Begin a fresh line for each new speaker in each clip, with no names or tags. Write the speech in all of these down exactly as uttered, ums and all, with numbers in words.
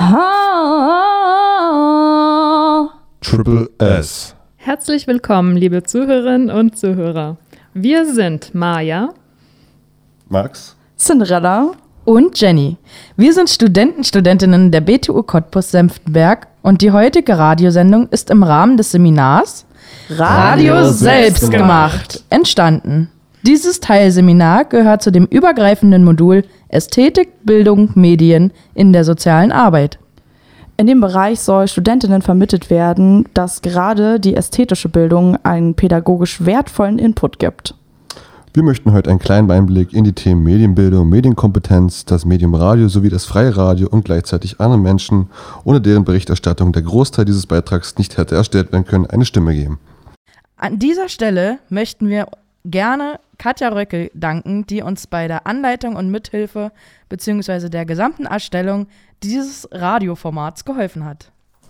Triple S.
Herzlich willkommen, liebe Zuhörerinnen und Zuhörer. Wir sind Maja,
Max,
Cinderella
und Jenny. Wir sind Studenten, Studentinnen der B T U Cottbus-Senftenberg und die heutige Radiosendung ist im Rahmen des Seminars Radio, Radio selbst gemacht entstanden. Dieses Teilseminar gehört zu dem übergreifenden Modul Ästhetik, Bildung, Medien in der sozialen Arbeit.
In dem Bereich soll Studentinnen vermittelt werden, dass gerade die ästhetische Bildung einen pädagogisch wertvollen Input gibt.
Wir möchten heute einen kleinen Einblick in die Themen Medienbildung, Medienkompetenz, das Medium Radio sowie das freie Radio und gleichzeitig anderen Menschen, ohne deren Berichterstattung der Großteil dieses Beitrags nicht hätte erstellt werden können, eine Stimme geben.
An dieser Stelle möchten wir gerne Katja Röckel danken, die uns bei der Anleitung und Mithilfe bzw. der gesamten Erstellung dieses Radioformats geholfen hat.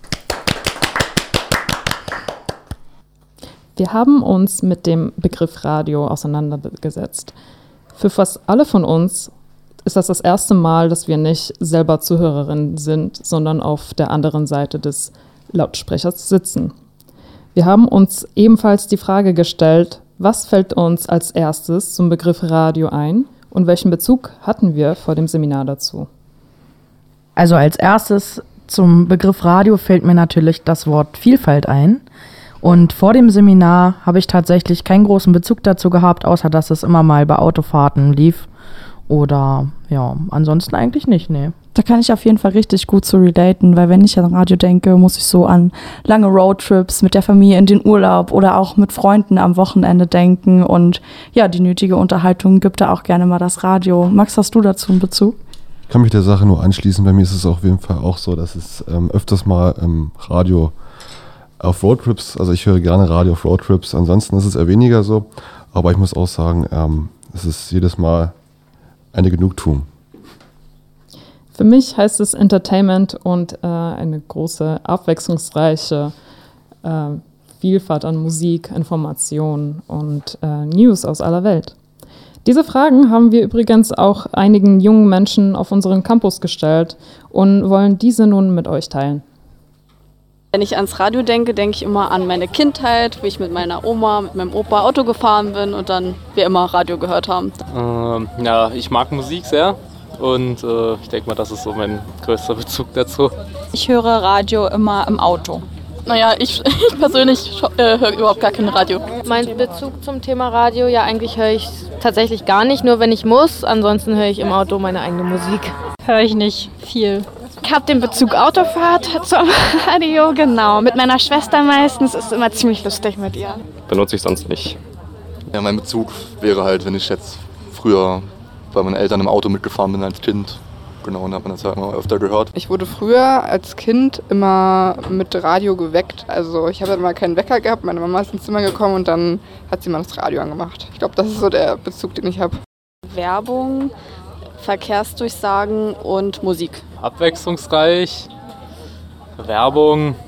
Wir haben uns mit dem Begriff Radio auseinandergesetzt. Für fast alle von uns ist das das erste Mal, dass wir nicht selber Zuhörerinnen sind, sondern auf der anderen Seite des Lautsprechers sitzen. Wir haben uns ebenfalls die Frage gestellt, was fällt uns als erstes zum Begriff Radio ein und welchen Bezug hatten wir vor dem Seminar dazu?
Also als erstes zum Begriff Radio fällt mir natürlich das Wort Vielfalt ein. Und vor dem Seminar habe ich tatsächlich keinen großen Bezug dazu gehabt, außer dass es immer mal bei Autofahrten lief. Oder ja, ansonsten eigentlich nicht, nee.
Da kann ich auf jeden Fall richtig gut zu relaten, weil wenn ich an Radio denke, muss ich so an lange Roadtrips mit der Familie in den Urlaub oder auch mit Freunden am Wochenende denken. Und ja, die nötige Unterhaltung gibt da auch gerne mal das Radio. Max, hast du dazu einen Bezug?
Ich kann mich der Sache nur anschließen. Bei mir ist es auf jeden Fall auch so, dass es ähm, öfters mal im Radio auf Roadtrips, also ich höre gerne Radio auf Roadtrips, ansonsten ist es eher weniger so. Aber ich muss auch sagen, ähm, es ist jedes Mal eine Genugtuung.
Für mich heißt es Entertainment und äh, eine große, abwechslungsreiche äh, Vielfalt an Musik, Informationen und äh, News aus aller Welt. Diese Fragen haben wir übrigens auch einigen jungen Menschen auf unserem Campus gestellt und wollen diese nun mit euch teilen.
Wenn ich ans Radio denke, denke ich immer an meine Kindheit, wie ich mit meiner Oma, mit meinem Opa Auto gefahren bin und dann wir immer Radio gehört haben.
Ähm, ja, ich mag Musik sehr und äh, ich denke mal, das ist so mein größter Bezug dazu.
Ich höre Radio immer im Auto.
Naja, ich, ich persönlich äh, höre überhaupt gar kein Radio.
Mein Bezug zum Thema Radio, ja eigentlich höre ich tatsächlich gar nicht, nur wenn ich muss. Ansonsten höre ich im Auto meine eigene Musik.
Höre ich nicht viel.
Ich habe den Bezug Autofahrt zum Radio, genau. Mit meiner Schwester meistens, ist immer ziemlich lustig mit ihr.
Benutze ich sonst nicht.
Ja, mein Bezug wäre halt, wenn ich jetzt früher bei meinen Eltern im Auto mitgefahren bin als Kind. Genau, und da hat man das ja immer öfter gehört.
Ich wurde früher als Kind immer mit Radio geweckt. Also ich habe immer keinen Wecker gehabt, meine Mama ist ins Zimmer gekommen und dann hat sie mal das Radio angemacht. Ich glaube, das ist so der Bezug, den ich habe.
Werbung, Verkehrsdurchsagen und Musik.
Abwechslungsreich, Werbung,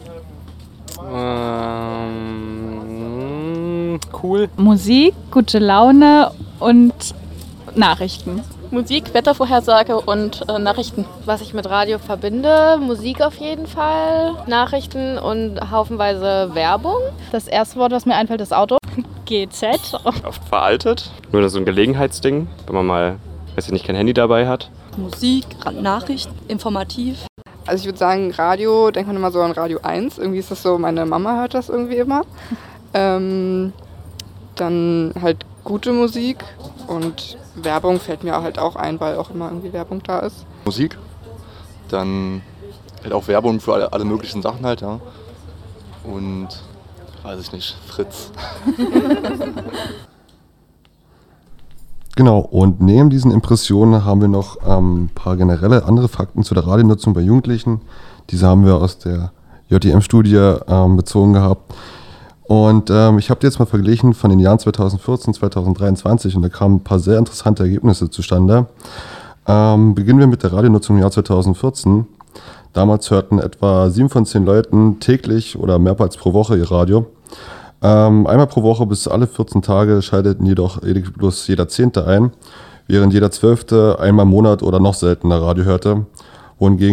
ähm, cool.
Musik, gute Laune und Nachrichten.
Musik, Wettervorhersage und äh, Nachrichten.
Was ich mit Radio verbinde, Musik auf jeden Fall, Nachrichten und haufenweise Werbung.
Das erste Wort, was mir einfällt, ist Auto. G Z.
Oft veraltet, nur so ein Gelegenheitsding, wenn man mal, weiß ich nicht, kein Handy dabei hat.
Musik, Nachrichten, informativ.
Also ich würde sagen, Radio, denkt man immer so an Radio eins. Irgendwie ist das so, meine Mama hört das irgendwie immer. ähm, dann halt gute Musik und Werbung fällt mir halt auch ein, weil auch immer irgendwie Werbung da ist.
Musik, dann halt auch Werbung für alle, alle möglichen Sachen halt, ja. Und, weiß ich nicht, Fritz.
Genau, und neben diesen Impressionen haben wir noch ein ähm, paar generelle andere Fakten zu der Radionutzung bei Jugendlichen. Diese haben wir aus der J T M-Studie ähm, bezogen gehabt. Und ähm, ich habe die jetzt mal verglichen von den Jahren zweitausendvierzehn, zweitausenddreiundzwanzig und da kamen ein paar sehr interessante Ergebnisse zustande. Ähm, beginnen wir mit der Radionutzung im Jahr zweitausendvierzehn. Damals hörten etwa sieben von zehn Leuten täglich oder mehrmals pro Woche ihr Radio. Ähm, einmal pro Woche bis alle vierzehn Tage schalteten jedoch bloß jeder Zehnte ein, während jeder Zwölfte einmal im Monat oder noch seltener Radio hörte, wohingegen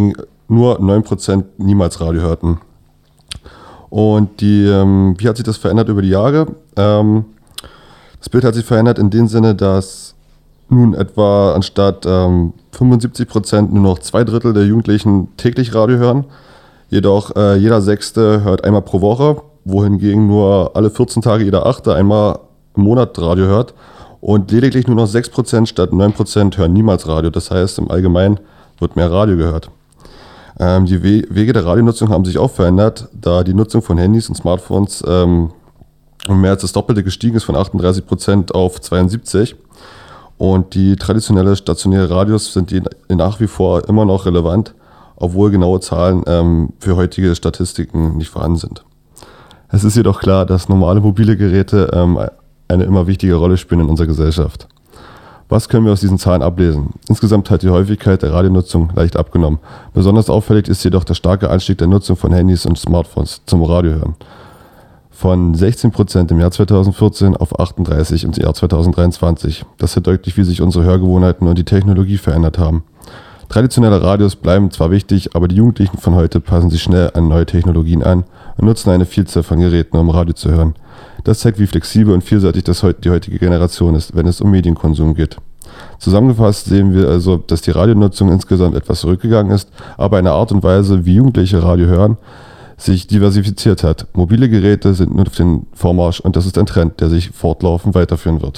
nur neun Prozent niemals Radio hörten. Und die, ähm, wie hat sich das verändert über die Jahre? Ähm, das Bild hat sich verändert in dem Sinne, dass nun etwa anstatt ähm, fünfundsiebzig Prozent nur noch zwei Drittel der Jugendlichen täglich Radio hören. Jedoch äh, jeder Sechste hört einmal pro Woche, wohingegen nur alle vierzehn Tage jeder Achte einmal im Monat Radio hört. Und lediglich nur noch sechs Prozent statt neun Prozent hören niemals Radio. Das heißt, im Allgemeinen wird mehr Radio gehört. Ähm, die We- Wege der Radionutzung haben sich auch verändert, da die Nutzung von Handys und Smartphones ähm, um mehr als das Doppelte gestiegen ist, von achtunddreißig Prozent auf zweiundsiebzig. Und die traditionelle stationäre Radios sind die nach wie vor immer noch relevant, obwohl genaue Zahlen ähm, für heutige Statistiken nicht vorhanden sind. Es ist jedoch klar, dass normale mobile Geräte ähm, eine immer wichtige Rolle spielen in unserer Gesellschaft. Was können wir aus diesen Zahlen ablesen? Insgesamt hat die Häufigkeit der Radionutzung leicht abgenommen. Besonders auffällig ist jedoch der starke Anstieg der Nutzung von Handys und Smartphones zum Radiohören. Von sechzehn Prozent im Jahr zweitausendvierzehn auf achtunddreißig im Jahr zweitausenddreiundzwanzig. Das verdeutlicht, wie sich unsere Hörgewohnheiten und die Technologie verändert haben. Traditionelle Radios bleiben zwar wichtig, aber die Jugendlichen von heute passen sich schnell an neue Technologien an und nutzen eine Vielzahl von Geräten, um Radio zu hören. Das zeigt, wie flexibel und vielseitig das heut, die heutige Generation ist, wenn es um Medienkonsum geht. Zusammengefasst sehen wir also, dass die Radionutzung insgesamt etwas zurückgegangen ist, aber eine Art und Weise, wie Jugendliche Radio hören, sich diversifiziert hat. Mobile Geräte sind nur auf den Vormarsch und das ist ein Trend, der sich fortlaufend weiterführen wird.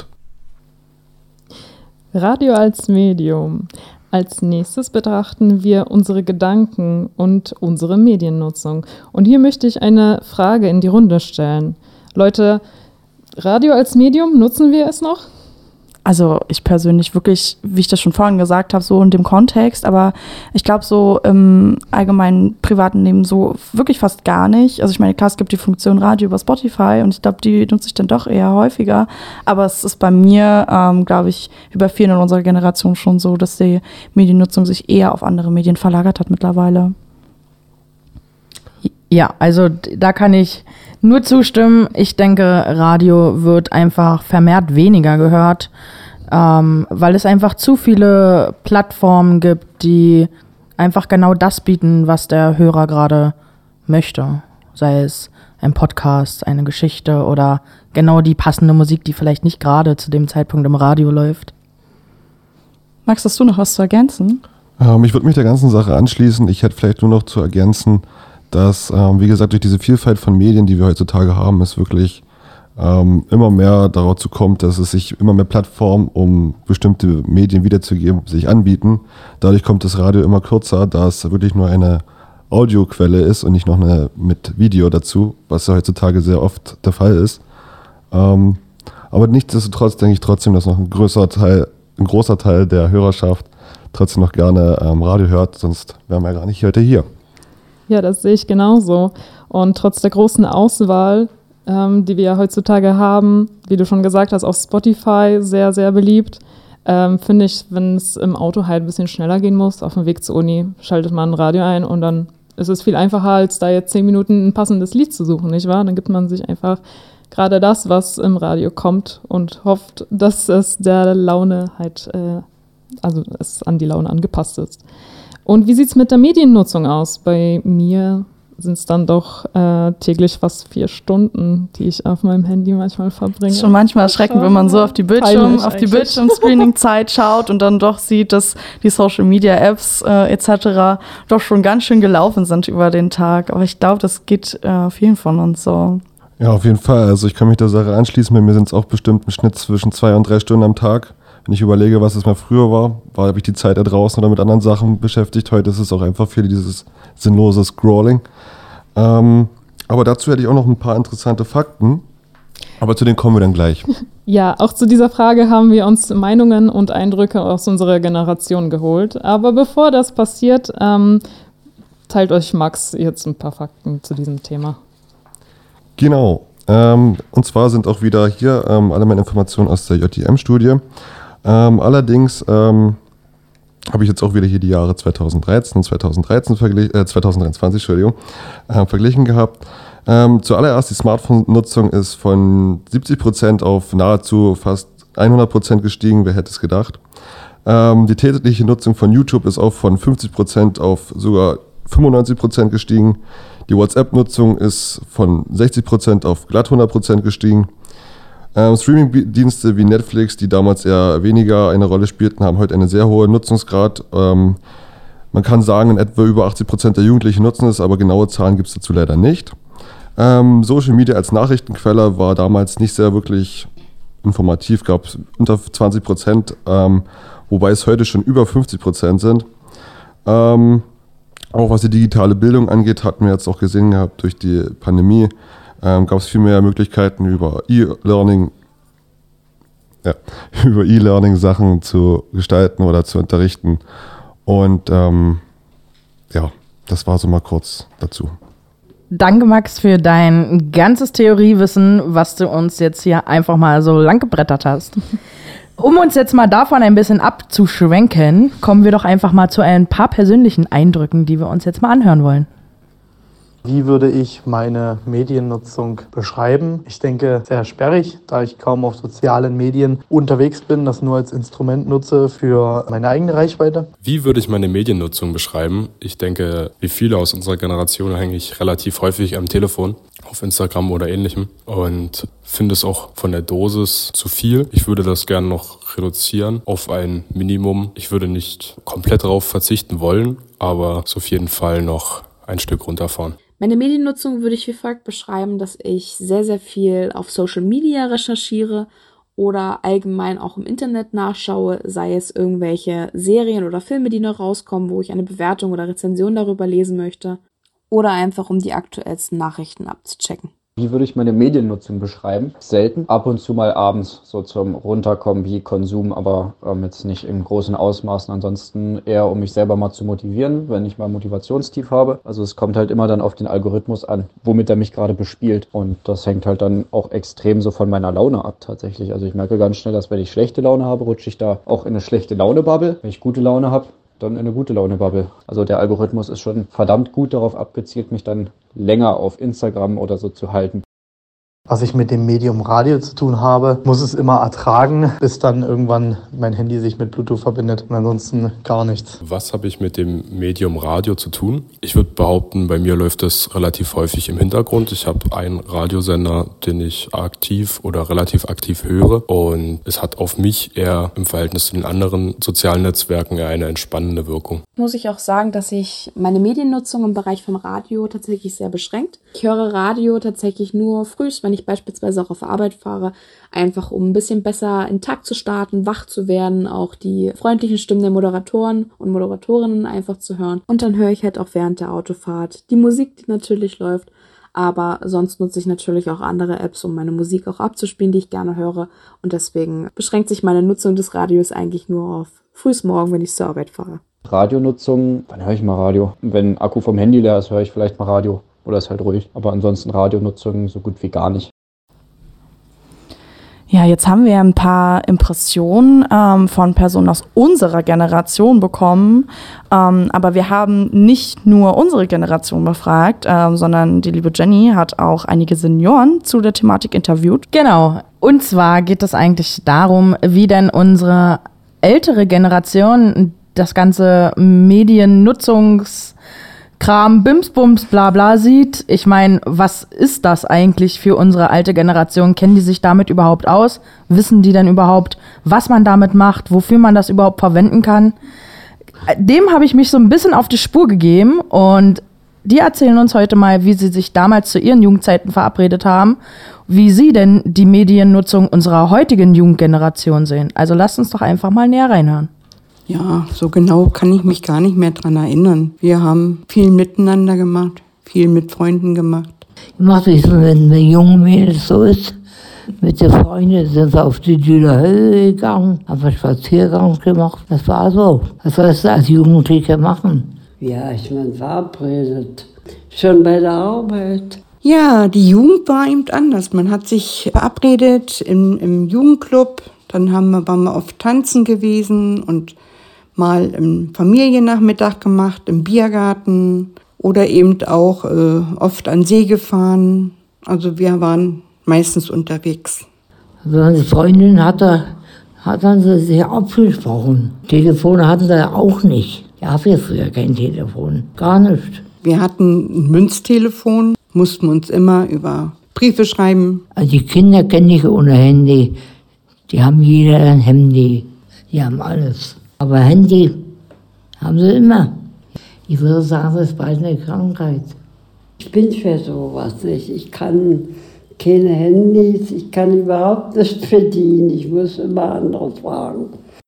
Radio als Medium. Als nächstes betrachten wir unsere Gedanken und unsere Mediennutzung. Und hier möchte ich eine Frage in die Runde stellen. Leute, Radio als Medium, nutzen wir es noch?
Also ich persönlich wirklich, wie ich das schon vorhin gesagt habe, so in dem Kontext, aber ich glaube so im allgemeinen privaten Leben so wirklich fast gar nicht. Also ich meine, klar, es gibt die Funktion Radio über Spotify und ich glaube, die nutze ich dann doch eher häufiger, aber es ist bei mir, ähm, glaube ich, wie bei vielen in unserer Generation schon so, dass die Mediennutzung sich eher auf andere Medien verlagert hat mittlerweile.
Ja, also da kann ich nur zustimmen. Ich denke, Radio wird einfach vermehrt weniger gehört, ähm, weil es einfach zu viele Plattformen gibt, die einfach genau das bieten, was der Hörer gerade möchte. Sei es ein Podcast, eine Geschichte oder genau die passende Musik, die vielleicht nicht gerade zu dem Zeitpunkt im Radio läuft.
Max, hast du noch was zu ergänzen?
Ähm, ich würde mich der ganzen Sache anschließen. Ich hätte vielleicht nur noch zu ergänzen, dass, ähm, wie gesagt, durch diese Vielfalt von Medien, die wir heutzutage haben, es wirklich ähm, immer mehr dazu kommt, dass es sich immer mehr Plattformen, um bestimmte Medien wiederzugeben, sich anbieten. Dadurch kommt das Radio immer kürzer, da es wirklich nur eine Audioquelle ist und nicht noch eine mit Video dazu, was ja heutzutage sehr oft der Fall ist. Ähm, aber nichtsdestotrotz denke ich trotzdem, dass noch ein größerer Teil, ein großer Teil der Hörerschaft trotzdem noch gerne ähm, Radio hört, sonst wären wir ja gar nicht heute hier.
Ja, das sehe ich genauso. Und trotz der großen Auswahl, ähm, die wir ja heutzutage haben, wie du schon gesagt hast, auf Spotify sehr, sehr beliebt, ähm, finde ich, wenn es im Auto halt ein bisschen schneller gehen muss, auf dem Weg zur Uni, schaltet man ein Radio ein und dann ist es viel einfacher, als da jetzt zehn Minuten ein passendes Lied zu suchen, nicht wahr? Dann gibt man sich einfach gerade das, was im Radio kommt und hofft, dass es der Laune halt, äh, also es an die Laune angepasst ist. Und wie sieht es mit der Mediennutzung aus? Bei mir sind es dann doch äh, täglich fast vier Stunden, die ich auf meinem Handy manchmal verbringe.
Das ist schon manchmal erschreckend, wenn man so auf die Bildschirm, auf die Bildschirmscreening-Zeit schaut und dann doch sieht, dass die Social-Media-Apps äh, et cetera doch schon ganz schön gelaufen sind über den Tag. Aber ich glaube, das geht äh, vielen von uns so.
Ja, auf jeden Fall. Also ich kann mich der Sache anschließen. Bei mir sind es auch bestimmt im Schnitt zwischen zwei und drei Stunden am Tag. Wenn ich überlege, was es mal früher war, war habe ich die Zeit da draußen oder mit anderen Sachen beschäftigt. Heute ist es auch einfach viel dieses sinnlose Scrolling. Ähm, aber dazu hätte ich auch noch ein paar interessante Fakten. Aber zu denen kommen wir dann gleich.
Ja, auch zu dieser Frage haben wir uns Meinungen und Eindrücke aus unserer Generation geholt. Aber bevor das passiert, ähm, teilt euch Max jetzt ein paar Fakten zu diesem Thema.
Genau. Ähm, und zwar sind auch wieder hier ähm, alle meine Informationen aus der J D M-Studie. Ähm, allerdings ähm, habe ich jetzt auch wieder hier die Jahre zweitausenddreizehn und zweitausenddreizehn verglich- äh, zweitausenddreiundzwanzig Entschuldigung, äh, verglichen gehabt. Ähm, zuallererst die Smartphone-Nutzung ist von siebzig Prozent auf nahezu fast hundert Prozent gestiegen, wer hätte es gedacht. Ähm, die tägliche Nutzung von YouTube ist auch von fünfzig Prozent auf sogar fünfundneunzig Prozent gestiegen. Die WhatsApp-Nutzung ist von sechzig Prozent auf glatt hundert Prozent gestiegen. Ähm, Streaming-Dienste wie Netflix, die damals eher weniger eine Rolle spielten, haben heute einen sehr hohen Nutzungsgrad. Ähm, man kann sagen, in etwa über achtzig Prozent der Jugendlichen nutzen es, aber genaue Zahlen gibt es dazu leider nicht. Ähm, Social Media als Nachrichtenquelle war damals nicht sehr wirklich informativ, gab es unter zwanzig Prozent, ähm, wobei es heute schon über fünfzig Prozent sind. Ähm, auch was die digitale Bildung angeht, hatten wir jetzt auch gesehen gehabt, durch die Pandemie ähm, gab es viel mehr Möglichkeiten über E-Learning, ja, über E-Learning Sachen zu gestalten oder zu unterrichten. Und ähm, ja, das war so mal kurz dazu.
Danke, Max, für dein ganzes Theoriewissen, was du uns jetzt hier einfach mal so lang gebrettert hast. Um uns jetzt mal davon ein bisschen abzuschwenken, kommen wir doch einfach mal zu ein paar persönlichen Eindrücken, die wir uns jetzt mal anhören wollen.
Wie würde ich meine Mediennutzung beschreiben? Ich denke, sehr sperrig, da ich kaum auf sozialen Medien unterwegs bin, das nur als Instrument nutze für meine eigene Reichweite.
Wie würde ich meine Mediennutzung beschreiben? Ich denke, wie viele aus unserer Generation hänge ich relativ häufig am Telefon, auf Instagram oder ähnlichem, und finde es auch von der Dosis zu viel. Ich würde das gerne noch reduzieren auf ein Minimum. Ich würde nicht komplett darauf verzichten wollen, aber es auf jeden Fall noch ein Stück runterfahren.
Meine Mediennutzung würde ich wie folgt beschreiben, dass ich sehr, sehr viel auf Social Media recherchiere oder allgemein auch im Internet nachschaue, sei es irgendwelche Serien oder Filme, die noch rauskommen, wo ich eine Bewertung oder Rezension darüber lesen möchte, oder einfach um die aktuellsten Nachrichten abzuchecken.
Wie würde ich meine Mediennutzung beschreiben? Selten. Ab und zu mal abends so zum Runterkommen wie Konsum, aber ähm, jetzt nicht in großen Ausmaßen. Ansonsten eher, um mich selber mal zu motivieren, wenn ich mal Motivationstief habe. Also es kommt halt immer dann auf den Algorithmus an, womit er mich gerade bespielt. Und das hängt halt dann auch extrem so von meiner Laune ab tatsächlich. Also ich merke ganz schnell, dass wenn ich schlechte Laune habe, rutsche ich da auch in eine schlechte Laune-Bubble. Wenn ich gute Laune habe, dann in eine gute Laune-Bubble. Also der Algorithmus ist schon verdammt gut darauf abgezielt, mich dann länger auf Instagram oder so zu halten.
Was ich mit dem Medium Radio zu tun habe, muss es immer ertragen, bis dann irgendwann mein Handy sich mit Bluetooth verbindet und ansonsten gar nichts.
Was habe ich mit dem Medium Radio zu tun? Ich würde behaupten, bei mir läuft das relativ häufig im Hintergrund. Ich habe einen Radiosender, den ich aktiv oder relativ aktiv höre, und es hat auf mich eher im Verhältnis zu den anderen sozialen Netzwerken eher eine entspannende Wirkung.
Muss ich auch sagen, dass sich meine Mediennutzung im Bereich von Radio tatsächlich sehr beschränkt. Ich höre Radio tatsächlich nur frühs, wenn ich beispielsweise auch auf Arbeit fahre, einfach um ein bisschen besser in den Tag zu starten, wach zu werden, auch die freundlichen Stimmen der Moderatoren und Moderatorinnen einfach zu hören. Und dann höre ich halt auch während der Autofahrt die Musik, die natürlich läuft, aber sonst nutze ich natürlich auch andere Apps, um meine Musik auch abzuspielen, die ich gerne höre, und deswegen beschränkt sich meine Nutzung des Radios eigentlich nur auf frühs morgen, wenn ich zur Arbeit fahre.
Radionutzung, wann höre ich mal Radio? Wenn Akku vom Handy leer ist, höre ich vielleicht mal Radio. Oder ist halt ruhig. Aber ansonsten Radionutzung so gut wie gar nicht.
Ja, jetzt haben wir ein paar Impressionen ähm, von Personen aus unserer Generation bekommen. Ähm, aber wir haben nicht nur unsere Generation befragt, ähm, sondern die liebe Jenny hat auch einige Senioren zu der Thematik interviewt.
Genau. Und zwar geht es eigentlich darum, wie denn unsere ältere Generation das ganze Mediennutzungs- Kram, Bims, Bums, bla bla sieht. Ich meine, was ist das eigentlich für unsere alte Generation? Kennen die sich damit überhaupt aus? Wissen die denn überhaupt, was man damit macht, wofür man das überhaupt verwenden kann? Dem habe ich mich so ein bisschen auf die Spur gegeben, und die erzählen uns heute mal, wie sie sich damals zu ihren Jugendzeiten verabredet haben, wie sie denn die Mediennutzung unserer heutigen Jugendgeneration sehen. Also lasst uns doch einfach mal näher reinhören.
Ja, so genau kann ich mich gar nicht mehr dran erinnern. Wir haben viel miteinander gemacht, viel mit Freunden gemacht.
Gemacht, wie es mit den jungen Mädels so ist. Mit den Freunden sind wir auf die Düler Höhe gegangen, haben einen Spaziergang gemacht. Das war so. Was sollst du als Jugendliche machen?
Ja, ich bin verabredet. Schon bei der Arbeit.
Ja, die Jugend war eben anders. Man hat sich verabredet im, im Jugendclub. Dann haben wir, waren wir oft tanzen gewesen und mal im Familiennachmittag gemacht, im Biergarten oder eben auch äh, oft an See gefahren. Also wir waren meistens unterwegs.
Also meine Freundin hatte, hat dann sich abgesprochen. Telefone hatten sie auch nicht. Ja, wir früher kein Telefon, gar nicht.
Wir hatten ein Münztelefon, mussten uns immer über Briefe schreiben.
Also die Kinder kennen nicht ohne Handy. Die haben jeder ein Handy. Die haben alles. Aber Handy haben sie immer. Ich würde sagen, das ist bald eine Krankheit.
Ich bin für sowas nicht. Ich kann keine Handys, ich kann überhaupt nicht verdienen. Ich muss immer andere fragen.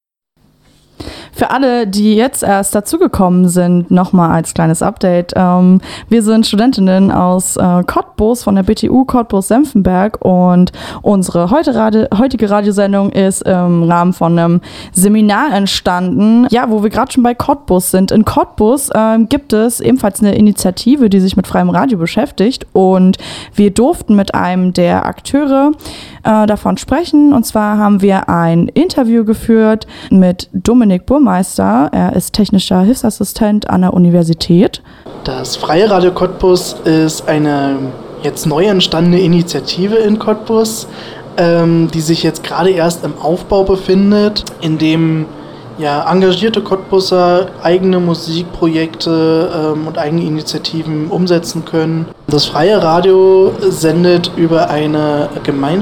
Für alle, die jetzt erst dazugekommen sind, nochmal als kleines Update. Ähm, wir sind Studentinnen aus äh, Cottbus von der B T U Cottbus-Senftenberg und unsere heute Radi- heutige Radiosendung ist im Rahmen von einem Seminar entstanden, ja, wo wir gerade schon bei Cottbus sind. In Cottbus äh, gibt es ebenfalls eine Initiative, die sich mit freiem Radio beschäftigt und wir durften mit einem der Akteure äh, davon sprechen. Und zwar haben wir ein Interview geführt mit Dominik Burmeister. Er ist technischer Hilfsassistent an der Universität.
Das Freie Radio Cottbus ist eine jetzt neu entstandene Initiative in Cottbus, ähm, die sich jetzt gerade erst im Aufbau befindet, in dem ja, engagierte Cottbusser eigene Musikprojekte ähm, und eigene Initiativen umsetzen können. Das Freie Radio sendet über eine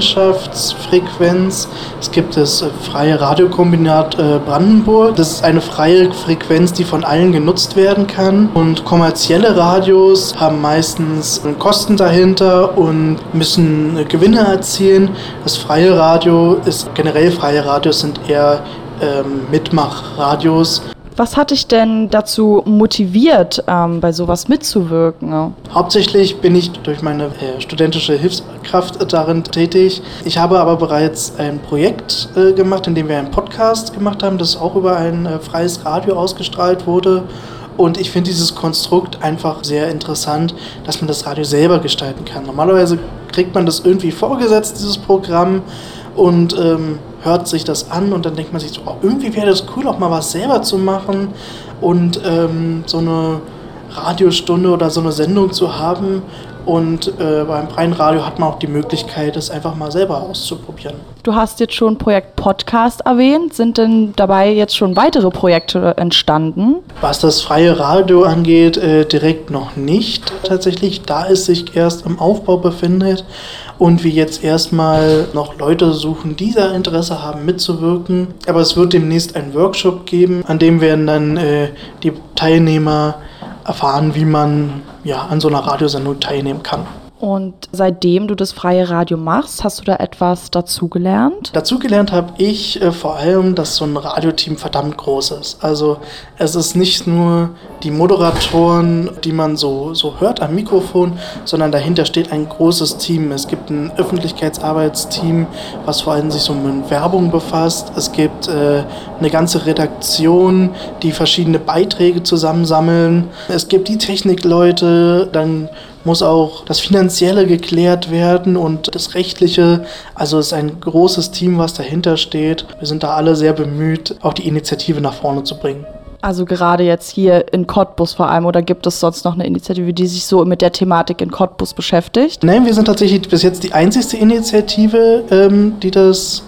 Gemeinschaftsfrequenz. Es gibt das Freie Radiokombinat äh, Brandenburg. Das ist eine freie Frequenz, die von allen genutzt werden kann. Und kommerzielle Radios haben meistens Kosten dahinter und müssen Gewinne erzielen. Das Freie Radio ist, generell freie Radios sind eher Ähm, Mitmachradios.
Was hat dich denn dazu motiviert, ähm, bei sowas mitzuwirken? Ja?
Hauptsächlich bin ich durch meine äh, studentische Hilfskraft darin tätig. Ich habe aber bereits ein Projekt äh, gemacht, in dem wir einen Podcast gemacht haben, das auch über ein äh, freies Radio ausgestrahlt wurde. Und ich finde dieses Konstrukt einfach sehr interessant, dass man das Radio selber gestalten kann. Normalerweise kriegt man das irgendwie vorgesetzt, dieses Programm, und ähm, hört sich das an und dann denkt man sich so, oh, irgendwie wäre das cool, auch mal was selber zu machen und ähm, so eine Radiostunde oder so eine Sendung zu haben. Und äh, beim freien Radio hat man auch die Möglichkeit, es einfach mal selber auszuprobieren.
Du hast jetzt schon Projekt Podcast erwähnt. Sind denn dabei jetzt schon weitere Projekte entstanden?
Was das freie Radio angeht, äh, direkt noch nicht tatsächlich, da es sich erst im Aufbau befindet und wir jetzt erstmal noch Leute suchen, die da Interesse haben mitzuwirken. Aber es wird demnächst einen Workshop geben, an dem werden dann äh, die Teilnehmer erfahren, wie man ja, an so einer Radiosendung teilnehmen kann.
Und seitdem du das freie Radio machst, hast du da etwas dazugelernt?
Dazugelernt habe ich äh, vor allem, dass so ein Radioteam verdammt groß ist. Also es ist nicht nur die Moderatoren, die man so, so hört am Mikrofon, sondern dahinter steht ein großes Team. Es gibt ein Öffentlichkeitsarbeitsteam, was vor allem sich so mit Werbung befasst. Es gibt äh, eine ganze Redaktion, die verschiedene Beiträge zusammensammeln. Es gibt die Technikleute, dann muss auch das Finanzielle geklärt werden und das Rechtliche. Also es ist ein großes Team, was dahinter steht. Wir sind da alle sehr bemüht, auch die Initiative nach vorne zu bringen.
Also gerade jetzt hier in Cottbus vor allem, oder gibt es sonst noch eine Initiative, die sich so mit der Thematik in Cottbus beschäftigt?
Nein, wir sind tatsächlich bis jetzt die einzigste Initiative, ähm, die das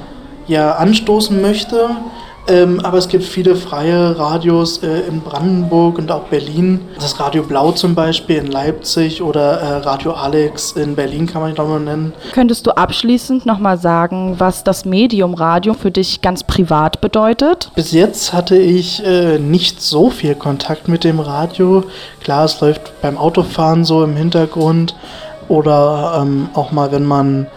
ja anstoßen möchte. Ähm, aber es gibt viele freie Radios äh, in Brandenburg und auch Berlin. Das Radio Blau zum Beispiel in Leipzig oder äh, Radio Alex in Berlin kann man ich auch noch nennen.
Könntest du abschließend nochmal sagen, was das Medium Radio für dich ganz privat bedeutet?
Bis jetzt hatte ich äh, nicht so viel Kontakt mit dem Radio. Klar, es läuft beim Autofahren so im Hintergrund oder ähm, auch mal, wenn man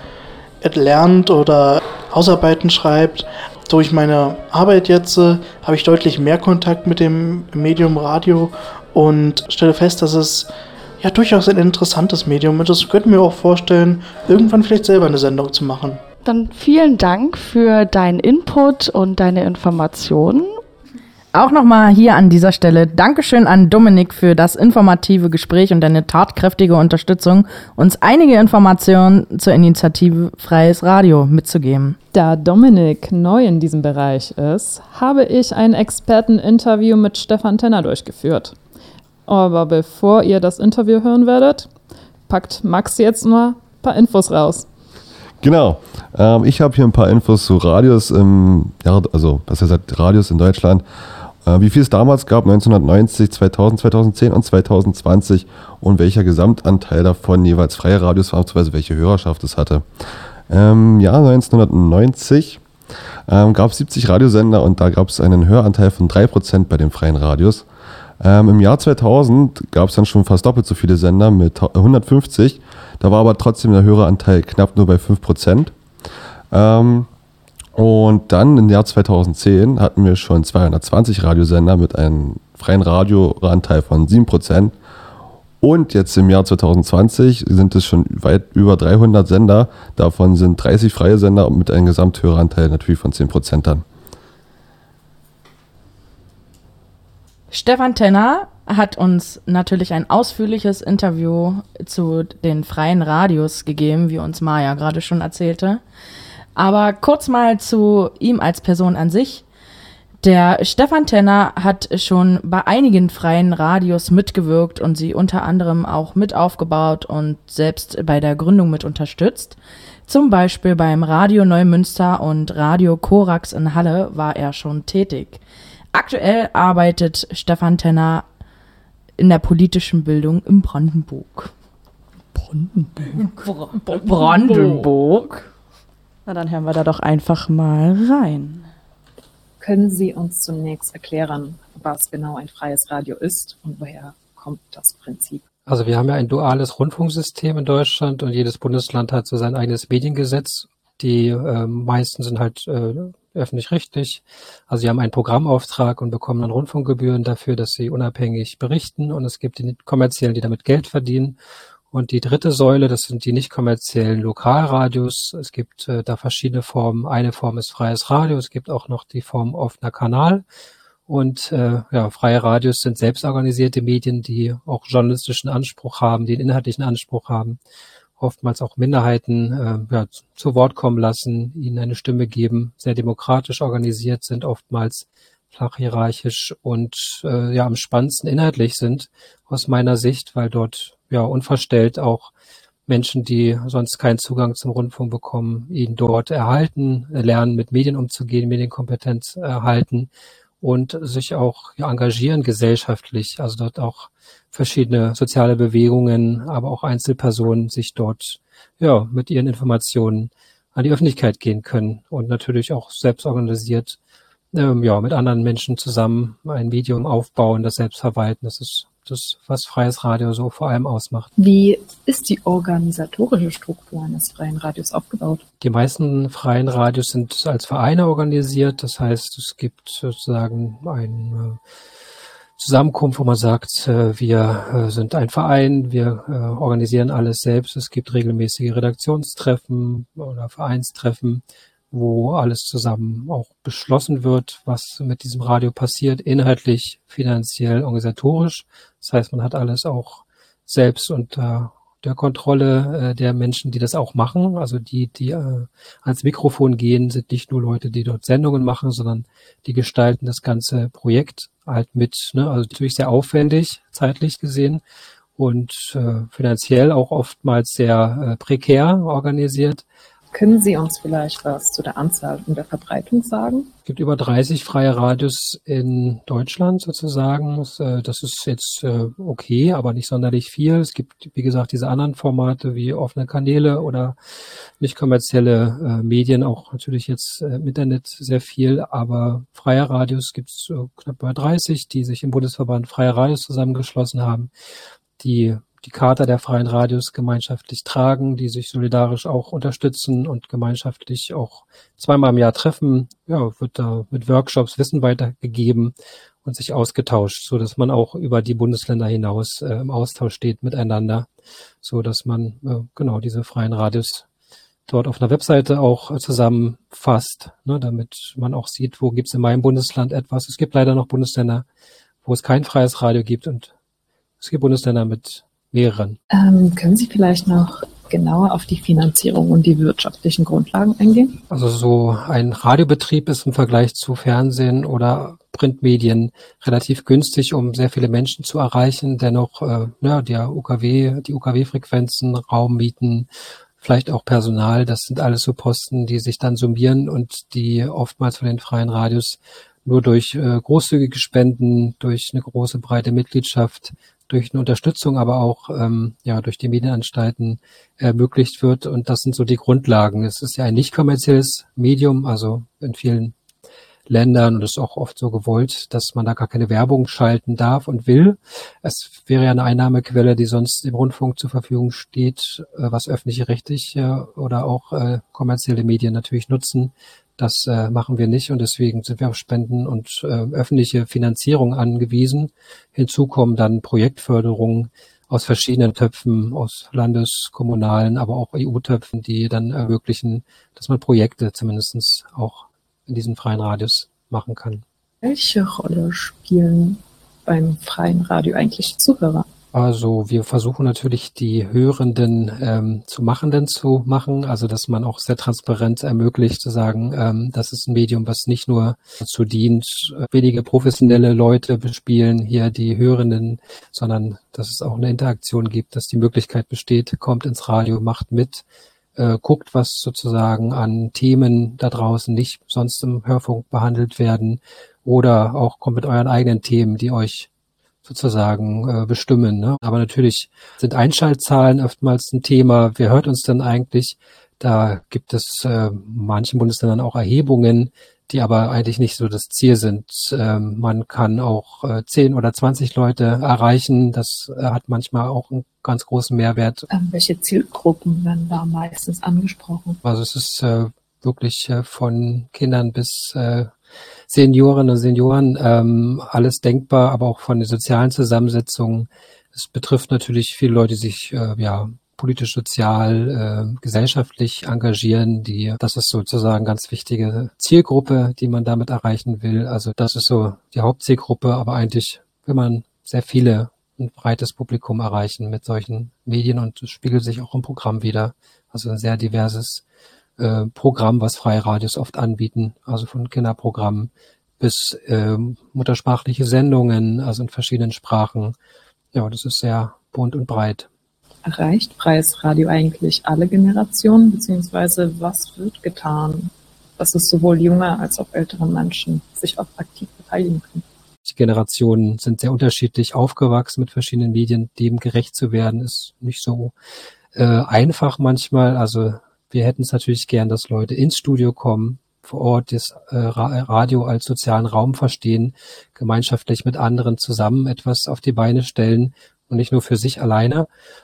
lernt oder Hausarbeiten schreibt. Durch meine Arbeit jetzt äh, habe ich deutlich mehr Kontakt mit dem Medium Radio und stelle fest, dass es ja durchaus ein interessantes Medium ist. Ich könnte mir auch vorstellen, irgendwann vielleicht selber eine Sendung zu machen.
Dann vielen Dank für deinen Input und deine Informationen.
Auch nochmal hier an dieser Stelle Dankeschön an Dominik für das informative Gespräch und deine tatkräftige Unterstützung, uns einige Informationen zur Initiative Freies Radio mitzugeben.
Da Dominik neu in diesem Bereich ist, habe ich ein Experteninterview mit Stefan Tenner durchgeführt. Aber bevor ihr das Interview hören werdet, packt Max jetzt mal ein paar Infos raus.
Genau. Ähm, ich habe hier ein paar Infos zu Radios, im, ja, also besser gesagt Radios in Deutschland. Äh, wie viel es damals gab, neunzehnhundertneunzig, zweitausend, zweitausendzehn und zweitausendzwanzig und welcher Gesamtanteil davon jeweils freie Radios war, beziehungsweise welche Hörerschaft es hatte. Im Jahr neunzehnhundertneunzig ähm, gab es siebzig Radiosender und da gab es einen Höranteil von drei Prozent bei den freien Radios. Ähm, Im Jahr zweitausend gab es dann schon fast doppelt so viele Sender mit hundertfünfzig. Da war aber trotzdem der Höreranteil knapp nur bei fünf Prozent. Ähm, und dann im Jahr zweitausendzehn hatten wir schon zweihundertzwanzig Radiosender mit einem freien Radioanteil von sieben Prozent. Und jetzt im Jahr zweitausendzwanzig sind es schon weit über dreihundert Sender. Davon sind dreißig freie Sender mit einem Gesamthöreranteil natürlich von zehn Prozent dann.
Stefan Tenner hat uns natürlich ein ausführliches Interview zu den freien Radios gegeben, wie uns Maja gerade schon erzählte. Aber kurz mal zu ihm als Person an sich. Der Stefan Tenner hat schon bei einigen freien Radios mitgewirkt und sie unter anderem auch mit aufgebaut und selbst bei der Gründung mit unterstützt. Zum Beispiel beim Radio Neumünster und Radio Korax in Halle war er schon tätig. Aktuell arbeitet Stefan Tenner in der politischen Bildung in Brandenburg.
Brandenburg.
Brandenburg.
Na, dann hören wir da doch einfach mal rein.
Können Sie uns zunächst erklären, was genau ein freies Radio ist und woher kommt das Prinzip?
Also wir haben ja ein duales Rundfunksystem in Deutschland und jedes Bundesland hat so sein eigenes Mediengesetz. Die äh, meisten sind halt äh, öffentlich-rechtlich. Also sie haben einen Programmauftrag und bekommen dann Rundfunkgebühren dafür, dass sie unabhängig berichten. Und es gibt die kommerziellen, die damit Geld verdienen. Und die dritte Säule, das sind die nicht kommerziellen Lokalradios. Es gibt äh, da verschiedene Formen. Eine Form ist freies Radio. Es gibt auch noch die Form offener Kanal. Und äh, ja, freie Radios sind selbstorganisierte Medien, die auch journalistischen Anspruch haben, die einen inhaltlichen Anspruch haben, oftmals auch Minderheiten äh, ja, zu Wort kommen lassen, ihnen eine Stimme geben, sehr demokratisch organisiert sind, oftmals flach hierarchisch und äh, ja am spannendsten inhaltlich sind aus meiner Sicht, weil dort ja unverstellt auch Menschen, die sonst keinen Zugang zum Rundfunk bekommen, ihn dort erhalten, lernen mit Medien umzugehen, Medienkompetenz erhalten und sich auch ja, engagieren gesellschaftlich, also dort auch verschiedene soziale Bewegungen, aber auch Einzelpersonen sich dort ja mit ihren Informationen an die Öffentlichkeit gehen können und natürlich auch selbst organisiert ähm, ja mit anderen Menschen zusammen ein Medium aufbauen, das selbst verwalten. Das ist das, was freies Radio so vor allem ausmacht.
Wie ist die organisatorische Struktur eines freien Radios aufgebaut?
Die meisten freien Radios sind als Vereine organisiert. Das heißt, es gibt sozusagen ein äh, Zusammenkunft, wo man sagt, äh, wir äh, sind ein Verein, wir äh, organisieren alles selbst. Es gibt regelmäßige Redaktionstreffen oder Vereinstreffen, wo alles zusammen auch beschlossen wird, was mit diesem Radio passiert, inhaltlich, finanziell, organisatorisch. Das heißt, man hat alles auch selbst unter der Kontrolle äh, der Menschen, die das auch machen. Also die, die äh, ans Mikrofon gehen, sind nicht nur Leute, die dort Sendungen machen, sondern die gestalten das ganze Projekt halt mit. Ne? Also natürlich sehr aufwendig, zeitlich gesehen und äh, finanziell auch oftmals sehr äh, prekär organisiert.
Können Sie uns vielleicht was zu der Anzahl und der Verbreitung sagen?
Es gibt über dreißig freie Radios in Deutschland sozusagen. Das, äh, das ist jetzt äh, okay, aber nicht sonderlich viel. Es gibt, wie gesagt, diese anderen Formate wie offene Kanäle oder nicht kommerzielle äh, Medien, auch natürlich jetzt äh, im Internet sehr viel, aber freie Radios gibt es äh, knapp über dreißig, die sich im Bundesverband Freie Radios zusammengeschlossen haben, die die Charta der freien Radios gemeinschaftlich tragen, die sich solidarisch auch unterstützen und gemeinschaftlich auch zweimal im Jahr treffen. Ja, wird da mit Workshops Wissen weitergegeben und sich ausgetauscht, so dass man auch über die Bundesländer hinaus äh, im Austausch steht miteinander, so dass man äh, genau diese freien Radios dort auf einer Webseite auch äh, zusammenfasst, ne, damit man auch sieht, wo gibt es in meinem Bundesland etwas. Es gibt leider noch Bundesländer, wo es kein freies Radio gibt und es gibt Bundesländer mit mehreren.
Ähm, können Sie vielleicht noch genauer auf die Finanzierung und die wirtschaftlichen Grundlagen eingehen?
Also so ein Radiobetrieb ist im Vergleich zu Fernsehen oder Printmedien relativ günstig, um sehr viele Menschen zu erreichen. Dennoch, äh, ja, der U K W, die U K W-Frequenzen, Raummieten, vielleicht auch Personal, das sind alles so Posten, die sich dann summieren und die oftmals von den freien Radios nur durch äh, großzügige Spenden, durch eine große breite Mitgliedschaft, durch eine Unterstützung, aber auch ähm, ja durch die Medienanstalten ermöglicht wird. Und das sind so die Grundlagen. Es ist ja ein nicht kommerzielles Medium, also in vielen Ländern, und das ist auch oft so gewollt, dass man da gar keine Werbung schalten darf und will. Es wäre ja eine Einnahmequelle, die sonst im Rundfunk zur Verfügung steht, äh, was öffentliche rechtliche oder auch äh, kommerzielle Medien natürlich nutzen. Das äh, machen wir nicht, und deswegen sind wir auf Spenden und äh, öffentliche Finanzierung angewiesen. Hinzu kommen dann Projektförderungen aus verschiedenen Töpfen, aus Landes-, kommunalen, aber auch E U-Töpfen, die dann ermöglichen, dass man Projekte zumindest auch in diesen freien Radios machen kann.
Welche Rolle spielen beim freien Radio eigentlich Zuhörer?
Also wir versuchen natürlich, die Hörenden ähm, zu Machenden zu machen, also dass man auch sehr transparent ermöglicht, zu sagen, ähm, das ist ein Medium, was nicht nur dazu dient, wenige professionelle Leute bespielen hier die Hörenden, sondern dass es auch eine Interaktion gibt, dass die Möglichkeit besteht, kommt ins Radio, macht mit, äh, guckt, was sozusagen an Themen da draußen nicht sonst im Hörfunk behandelt werden, oder auch kommt mit euren eigenen Themen, die euch sozusagen äh, bestimmen. Ne? Aber natürlich sind Einschaltzahlen oftmals ein Thema. Wer hört uns denn eigentlich? Da gibt es äh, manchen Bundesländern auch Erhebungen, die aber eigentlich nicht so das Ziel sind. Ähm, man kann auch äh, zehn oder zwanzig Leute erreichen. Das äh, hat manchmal auch einen ganz großen Mehrwert.
Ähm, welche Zielgruppen werden da meistens angesprochen?
Also es ist äh, wirklich äh, von Kindern bis äh, Seniorinnen und Senioren, ähm, alles denkbar, aber auch von den sozialen Zusammensetzungen. Es betrifft natürlich viele Leute, die sich äh, ja politisch, sozial, äh, gesellschaftlich engagieren. Die, das ist sozusagen ganz wichtige Zielgruppe, die man damit erreichen will. Also das ist so die Hauptzielgruppe, aber eigentlich will man sehr viele, ein breites Publikum erreichen mit solchen Medien, und es spiegelt sich auch im Programm wieder. Also ein sehr diverses Äh, Programm, was freie Radios oft anbieten, also von Kinderprogrammen bis äh, muttersprachliche Sendungen, also in verschiedenen Sprachen. Ja, das ist sehr bunt und breit.
Erreicht freies Radio eigentlich alle Generationen, beziehungsweise was wird getan, dass es sowohl junge als auch ältere Menschen sich auch aktiv beteiligen können?
Die Generationen sind sehr unterschiedlich aufgewachsen mit verschiedenen Medien. Dem gerecht zu werden, ist nicht so äh, einfach manchmal. Also wir hätten es natürlich gern, dass Leute ins Studio kommen, vor Ort das äh, Radio als sozialen Raum verstehen, gemeinschaftlich mit anderen zusammen etwas auf die Beine stellen und nicht nur für sich alleine.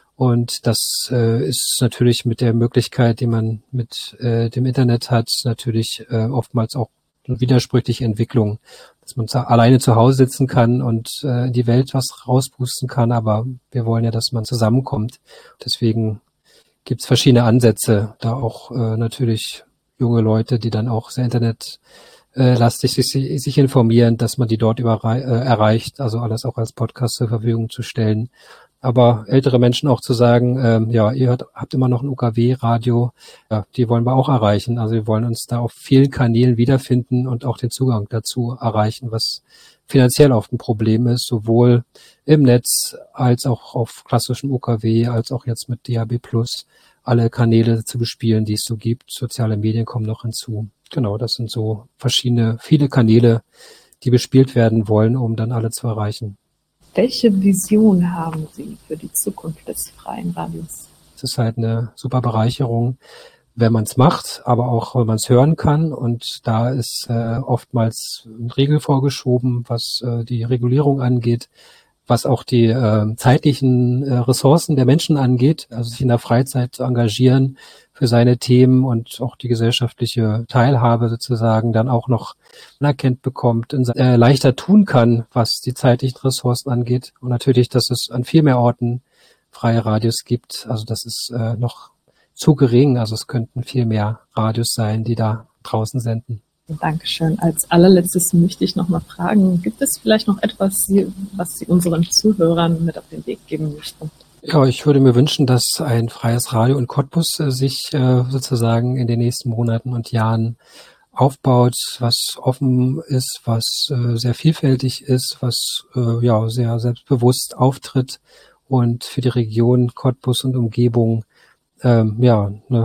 Und das äh, ist natürlich mit der Möglichkeit, die man mit äh, dem Internet hat, natürlich äh, oftmals auch eine widersprüchliche Entwicklung, dass man zu, alleine zu Hause sitzen kann und äh, in die Welt was rauspusten kann. Aber wir wollen ja, dass man zusammenkommt. Deswegen gibt es verschiedene Ansätze, da auch äh, natürlich junge Leute, die dann auch sehr internetlastig sich, sich informieren, dass man die dort überrei- äh, erreicht, also alles auch als Podcast zur Verfügung zu stellen. Aber ältere Menschen auch zu sagen, ähm, ja, ihr hört, habt immer noch ein U K W-Radio, ja, die wollen wir auch erreichen. Also wir wollen uns da auf vielen Kanälen wiederfinden und auch den Zugang dazu erreichen, was finanziell oft ein Problem ist, sowohl im Netz als auch auf klassischen U K W, als auch jetzt mit D A B plus, alle Kanäle zu bespielen, die es so gibt. Soziale Medien kommen noch hinzu. Genau, das sind so verschiedene, viele Kanäle, die bespielt werden wollen, um dann alle zu erreichen.
Welche Vision haben Sie für die Zukunft des freien Radios?
Es ist halt eine super Bereicherung, wenn man es macht, aber auch, wenn man es hören kann. Und da ist äh, oftmals eine Regel vorgeschoben, was äh, die Regulierung angeht, was auch die äh, zeitlichen äh, Ressourcen der Menschen angeht, also sich in der Freizeit zu engagieren für seine Themen und auch die gesellschaftliche Teilhabe sozusagen dann auch noch anerkannt bekommt, äh, leichter tun kann, was die zeitlichen Ressourcen angeht. Und natürlich, dass es an viel mehr Orten freie Radios gibt. Also das ist äh, noch zu gering. Also es könnten viel mehr Radios sein, die da draußen senden.
Dankeschön. Als allerletztes möchte ich noch mal fragen, gibt es vielleicht noch etwas, was Sie unseren Zuhörern mit auf den Weg geben möchten?
Ja, ich würde mir wünschen, dass ein freies Radio in Cottbus äh, sich äh, sozusagen in den nächsten Monaten und Jahren aufbaut, was offen ist, was äh, sehr vielfältig ist, was äh, ja sehr selbstbewusst auftritt und für die Region Cottbus und Umgebung ähm, ja eine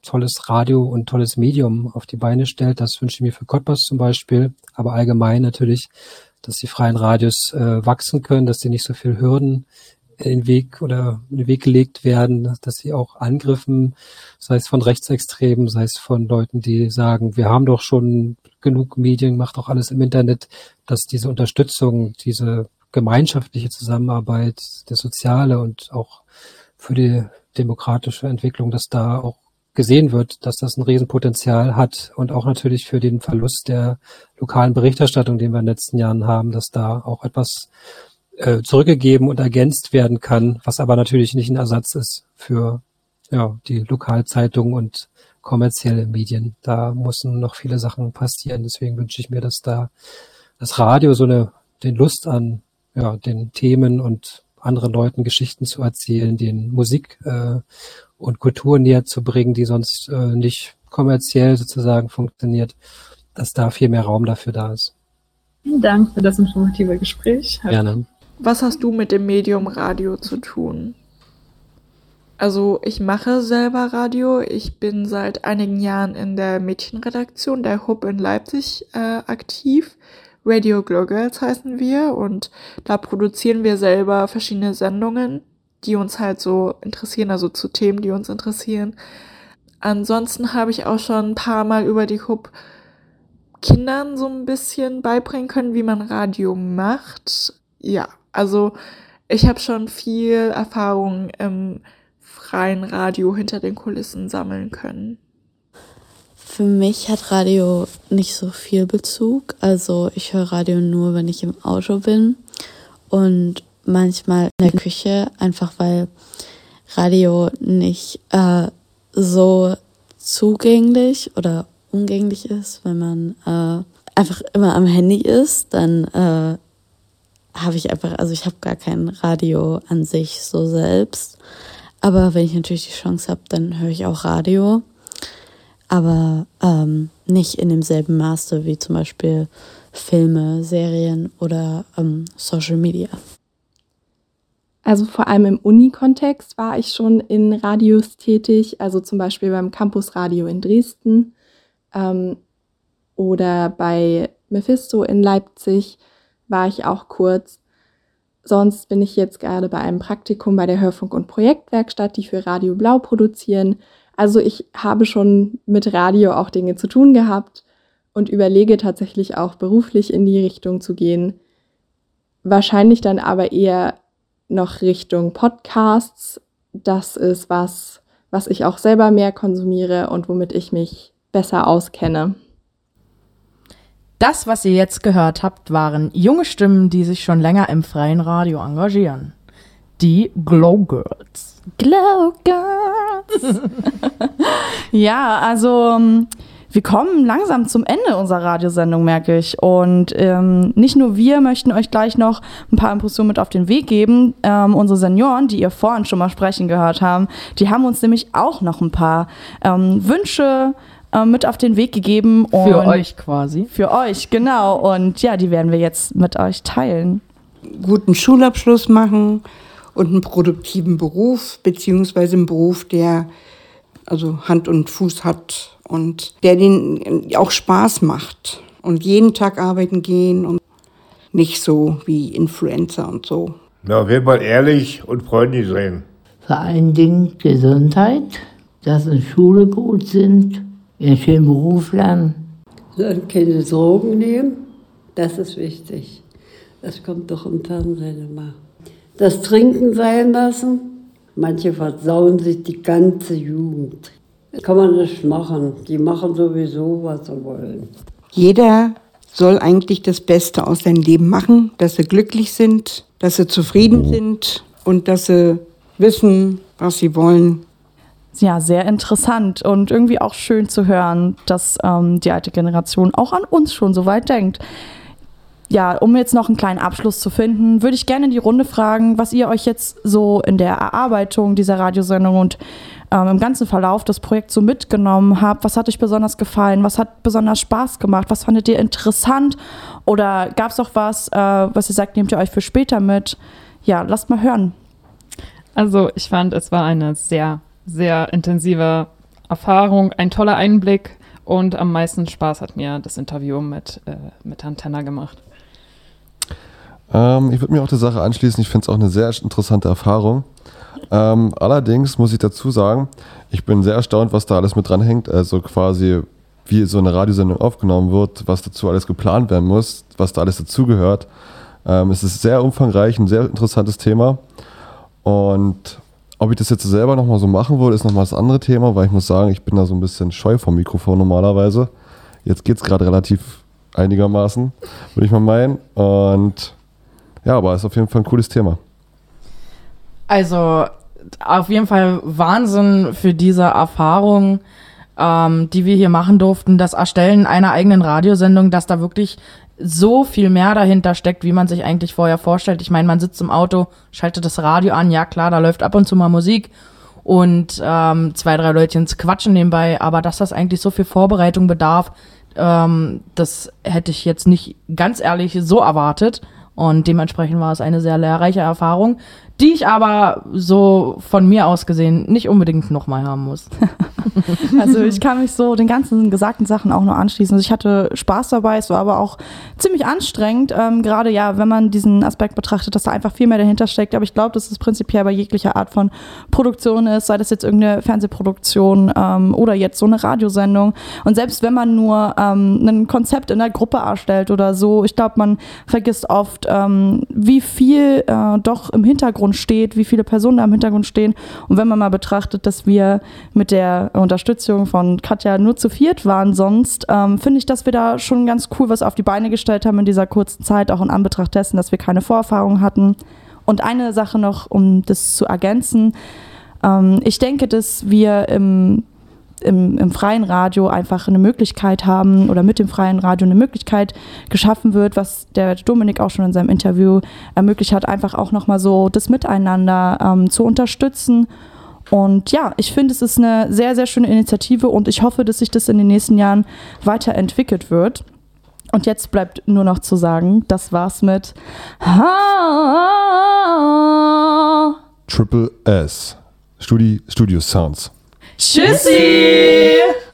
tolles Radio und tolles Medium auf die Beine stellt. Das wünsche ich mir für Cottbus zum Beispiel, aber allgemein natürlich, dass die freien Radios äh, wachsen können, dass sie nicht so viel Hürden in den Weg oder in den Weg gelegt werden, dass sie auch Angriffen, sei es von Rechtsextremen, sei es von Leuten, die sagen, wir haben doch schon genug Medien, macht doch alles im Internet, dass diese Unterstützung, diese gemeinschaftliche Zusammenarbeit, der soziale und auch für die demokratische Entwicklung, dass da auch gesehen wird, dass das ein Riesenpotenzial hat und auch natürlich für den Verlust der lokalen Berichterstattung, den wir in den letzten Jahren haben, dass da auch etwas äh, zurückgegeben und ergänzt werden kann, was aber natürlich nicht ein Ersatz ist für ja, die Lokalzeitungen und kommerzielle Medien. Da müssen noch viele Sachen passieren. Deswegen wünsche ich mir, dass da das Radio so eine den Lust an ja, den Themen und anderen Leuten Geschichten zu erzählen, den Musik äh, und Kultur näher zu bringen, die sonst äh, nicht kommerziell sozusagen funktioniert, dass da viel mehr Raum dafür da ist.
Vielen Dank für das informative Gespräch.
Gerne.
Was hast du mit dem Medium Radio zu tun? Also ich mache selber Radio. Ich bin seit einigen Jahren in der Mädchenredaktion der H U B in Leipzig äh, aktiv. Radio Glow Girls heißen wir und da produzieren wir selber verschiedene Sendungen, die uns halt so interessieren, also zu Themen, die uns interessieren. Ansonsten habe ich auch schon ein paar Mal über die H U B Kindern so ein bisschen beibringen können, wie man Radio macht. Ja, also ich habe schon viel Erfahrung im freien Radio hinter den Kulissen sammeln können.
Für mich hat Radio nicht so viel Bezug. Also ich höre Radio nur, wenn ich im Auto bin und manchmal in der Küche, einfach weil Radio nicht äh, so zugänglich oder umgänglich ist. Wenn man äh, einfach immer am Handy ist, dann äh, habe ich einfach, also ich habe gar kein Radio an sich so selbst. Aber wenn ich natürlich die Chance habe, dann höre ich auch Radio. Aber ähm, nicht in demselben Maße wie zum Beispiel Filme, Serien oder ähm, Social Media.
Also vor allem im Uni-Kontext war ich schon in Radios tätig, also zum Beispiel beim Campusradio in Dresden ähm, oder bei Mephisto in Leipzig war ich auch kurz. Sonst bin ich jetzt gerade bei einem Praktikum bei der Hörfunk- und Projektwerkstatt, die für Radio Blau produzieren. Also ich habe schon mit Radio auch Dinge zu tun gehabt und überlege tatsächlich auch beruflich in die Richtung zu gehen. Wahrscheinlich dann aber eher noch Richtung Podcasts. Das ist was, was ich auch selber mehr konsumiere und womit ich mich besser auskenne.
Das, was ihr jetzt gehört habt, waren junge Stimmen, die sich schon länger im freien Radio engagieren. Die Glow Girls.
Glow Girls! Ja, also wir kommen langsam zum Ende unserer Radiosendung, merke ich. Und ähm, nicht nur wir möchten euch gleich noch ein paar Impressionen mit auf den Weg geben. Ähm, unsere Senioren, die ihr vorhin schon mal sprechen gehört haben, die haben uns nämlich auch noch ein paar ähm, Wünsche äh, mit auf den Weg gegeben. Und
für euch quasi.
Für euch, genau. Und ja, die werden wir jetzt mit euch teilen.
Guten Schulabschluss machen und einen produktiven Beruf, beziehungsweise einen Beruf, der also Hand und Fuß hat und der den auch Spaß macht. Und jeden Tag arbeiten gehen und nicht so wie Influencer und so.
Na, wird mal ehrlich und freundlich sein.
Vor allen Dingen Gesundheit, dass in Schule gut sind, einen schönen Beruf lernen.
Sollen keine Drogen nehmen, das ist wichtig. Das kommt doch im Fernsehen immer. Das Trinken sein lassen. Manche versauen sich die ganze Jugend. Das kann man nicht machen. Die machen sowieso, was sie wollen.
Jeder soll eigentlich das Beste aus seinem Leben machen, dass sie glücklich sind, dass sie zufrieden sind und dass sie wissen, was sie wollen.
Ja, sehr interessant und irgendwie auch schön zu hören, dass ähm, die alte Generation auch an uns schon so weit denkt. Ja, um jetzt noch einen kleinen Abschluss zu finden, würde ich gerne in die Runde fragen, was ihr euch jetzt so in der Erarbeitung dieser Radiosendung und ähm, im ganzen Verlauf des Projekts so mitgenommen habt. Was hat euch besonders gefallen? Was hat besonders Spaß gemacht? Was fandet ihr interessant? Oder gab es auch was, äh, was ihr sagt, nehmt ihr euch für später mit? Ja, lasst mal hören.
Also ich fand, es war eine sehr, sehr intensive Erfahrung, ein toller Einblick und am meisten Spaß hat mir das Interview mit, äh, mit Herrn Tenner gemacht.
Ähm, ich würde mir auch der Sache anschließen. Ich finde es auch eine sehr interessante Erfahrung. Ähm, allerdings muss ich dazu sagen, ich bin sehr erstaunt, was da alles mit dranhängt. Also quasi, wie so eine Radiosendung aufgenommen wird, was dazu alles geplant werden muss, was da alles dazugehört. Ähm, es ist sehr umfangreich, ein sehr interessantes Thema. Und ob ich das jetzt selber nochmal so machen würde, ist nochmal das andere Thema, weil ich muss sagen, ich bin da so ein bisschen scheu vom Mikrofon normalerweise. Jetzt geht es gerade relativ einigermaßen, würde ich mal meinen. Und ja, aber es ist auf jeden Fall ein cooles Thema.
Also auf jeden Fall Wahnsinn für diese Erfahrung, ähm, die wir hier machen durften, das Erstellen einer eigenen Radiosendung, dass da wirklich so viel mehr dahinter steckt, wie man sich eigentlich vorher vorstellt. Ich meine, man sitzt im Auto, schaltet das Radio an, ja klar, da läuft ab und zu mal Musik und ähm, zwei, drei Leutchen quatschen nebenbei, aber dass das eigentlich so viel Vorbereitung bedarf, ähm, das hätte ich jetzt nicht ganz ehrlich so erwartet. Und dementsprechend war es eine sehr lehrreiche Erfahrung, die ich aber so von mir aus gesehen nicht unbedingt nochmal haben muss.
Also ich kann mich so den ganzen gesagten Sachen auch nur anschließen. Also ich hatte Spaß dabei, es war aber auch ziemlich anstrengend, ähm, gerade ja, wenn man diesen Aspekt betrachtet, dass da einfach viel mehr dahinter steckt. Aber ich glaube, dass es prinzipiell bei jeglicher Art von Produktion ist, sei das jetzt irgendeine Fernsehproduktion ähm, oder jetzt so eine Radiosendung. Und selbst wenn man nur ähm, ein Konzept in der Gruppe erstellt oder so, ich glaube, man vergisst oft, ähm, wie viel äh, doch im Hintergrund steht, wie viele Personen da im Hintergrund stehen. Und wenn man mal betrachtet, dass wir mit der Unterstützung von Katja nur zu viert waren sonst, ähm, finde ich, dass wir da schon ganz cool was auf die Beine gestellt haben in dieser kurzen Zeit, auch in Anbetracht dessen, dass wir keine Vorerfahrung hatten. Und eine Sache noch, um das zu ergänzen. Ähm, ich denke, dass wir im Im, im freien Radio einfach eine Möglichkeit haben oder mit dem freien Radio eine Möglichkeit geschaffen wird, was der Dominik auch schon in seinem Interview ermöglicht hat, einfach auch nochmal so das Miteinander ähm, zu unterstützen. Und ja, ich finde, es ist eine sehr, sehr schöne Initiative und ich hoffe, dass sich das in den nächsten Jahren weiterentwickelt wird. Und jetzt bleibt nur noch zu sagen, das war's mit
Triple S Studi- Studio Sounds.
Tschüssi!